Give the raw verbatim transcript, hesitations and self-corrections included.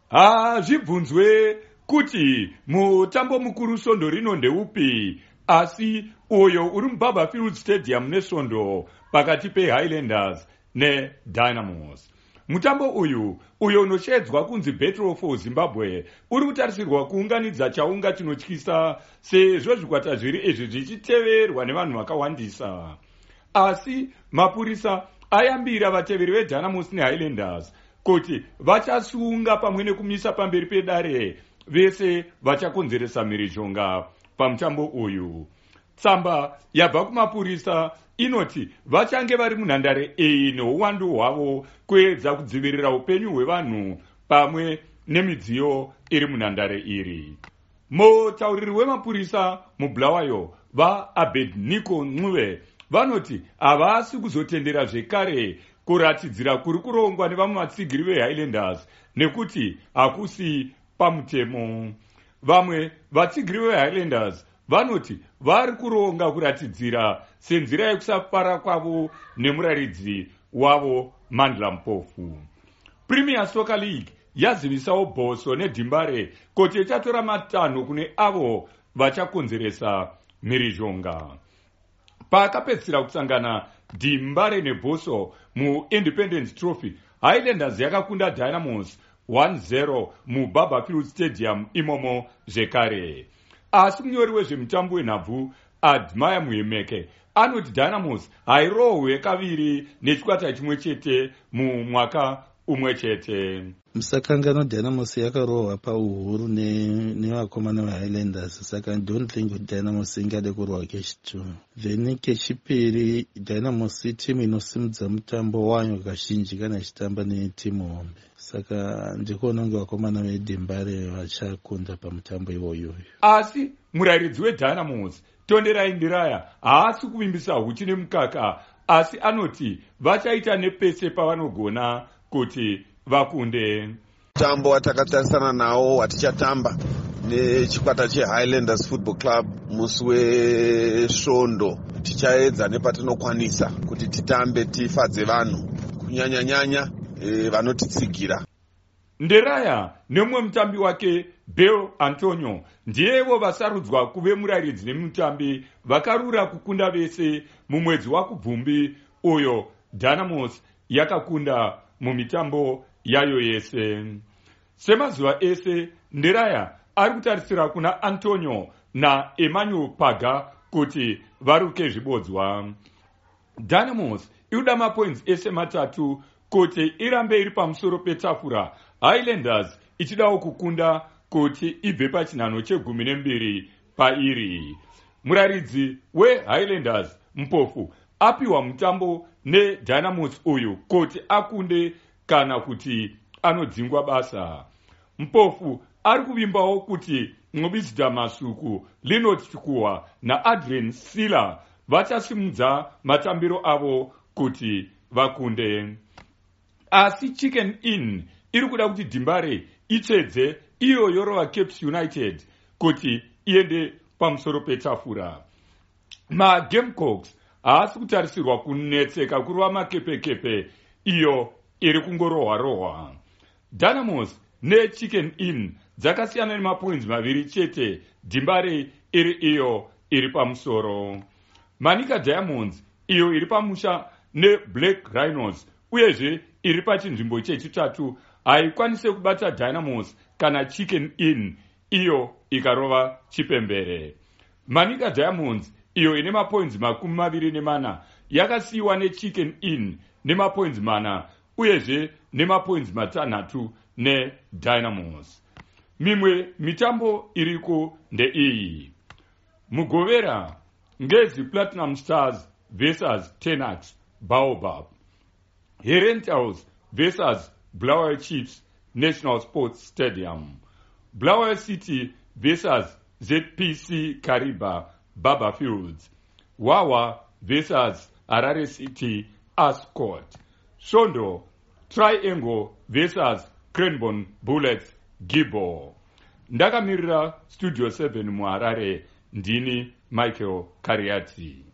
Hazvibvunzwe kuti mutambo mukuru Svondo rino ndeupi, asi uyo uri muBarberfield Stadium neSvondo pakati peHighlanders neDynamos. Mutambo uyu uyo unoshedzwa kunzi Battle for Zimbabwe uri kutarisirwa kuunganidza chaunga chinotyisa sezvo zvikwata zviri izvi zvichiteverwa nevanhu vakawandisa. Asi mapurisa ayambira vateveri veDynamos neHighlanders kuti vachasunga pamwe nekumisa pamberi pedare vese vachakonzeresa mhirizhonga pamutambo uyu. Tsamba yabva kumapurisa inoti vachange vari munhandare iyi neuwandu hwavo kuedza kudzivirira upenyu hwevanhu pamwe nemidziyo iri munhandare iri. Mutauriri wemapurisa muBulawayo vaAbednego Ncube vanoti havasi kuzotendera zvekare kuratidzira kuri kurongwa nevamwe vatsigiri veHighlanders nekuti hakusi pamutemo. Vamwe vatsigiri veHighlanders vanoti vari kuronga kuratidzira senzira yekusafara kwavo nemuraridzi wavo Mandla Mpofu. Premier Soccer League yazivisawo Bhoso neDimbare kuti ichatora matanho kune avo vachakonzeresa mhirizhonga. Pakapedzisira kusangana Dimbare neBhoso muIndependence Trophy, Highlanders yakakunda Dynamos one zero muBarberfield Stadium imomo zvekare. Asi munyori wezvemutambo wenhabvu Admire Muhemeke anoti Dynamos hairohwe kaviri nechikwata chimwe chete mumwaka umwe chete. Musakangano Dynamos yakarohwa pauhuru nevakomana ne veHighlanders, saka I don't think Dynamos ingade kurohwa kechitu. Then kechipiri Dynamos itimu inosimudza mutambo wayo kazhinji kana ichitamba netimu hombe, saka ndikuona kunge vakomana veDimbare vachakunda pamutambo iwoyoyo. Asi murayiridzi weDynamos Tonderai Ndiraya haasi kuvimbisa huchi nemukaka, asi anoti vachaita nepese pavanogona kuti vakunde. Mutambo watakatarisana nawo watichatamba nechikwata cheHighlanders Football Club musi weSvondo tichaedza nepatinokwanisa kuti titambe tifadze vanhu kunyanya-nyanya e, vanotitsigira. Nderaya nemumwe mutambi wake Bill Antonio ndiyevo vasarudzwa kuve murayiridzi nemutambi vakarura kukunda vese mumwedzi waKubvumbi uyo Dynamos yakakunda mumitambo yayo yese. Semazuva ese Nderaya ari kutarisira kuna Antonio na Emmanuel Paga kuti varuke zvibodzwa. Dynamos inoda mapoints ese matatu kuti irambe iri pamusoro petafura, Highlanders ichidawo kukunda kuti ibve pachinhano chegumi nembiri pairi. Muraridzi weHighlanders Mpofu apiwa mutambo neDynamos uyu kuti akunde kana kuti anodzingwa basa. Mpofu ari kuvimbawo kuti Ngobizita Masuku, Linot Chikuwa naAdrian Sila vachasimudza matambiro avo kuti vakunde. Asi Chicken Inn iri kuda kuti Dimbare itsvedze iyo yorova Caps United kuti iende pamusoro petafura. MaGamecocks haasi kutarisirwa kunetseka kurova makepekepe iyo iri kungorohwa-rohwa. Dynamos neChicken Inn dzakasiyana nemapoints maviri chete, Dimbare iri iyo iri pamusoro. Manika Diamonds iyo iri pamusha neBlack Rhinos uyezve iri pachinzvimbo chechitatu haikwanise kubata Dynamos kana Chicken Inn iyo ikarova chipembere. Manika Diamonds iyo ine mapoints makumi maviri nemana yakasiyiwa neChicken Inn nemapoints mana uyezve nemapoints matanhatu neDynamos. Mimwe mitambo iriko ndeiyi: Mugovera Ngezi Platinum Stars versus Tenax Baobab, Herentals versus Bulawayo Chiefs National Sports Stadium, Bulawayo City versus Z P C Kariba Barberfield, Wawa versus Harare City Ascot, Svondo Triangle versus Cranbourne Bullets Gibbo. Ndakamirira Studio seven muHarare, ndini Michael Kariati.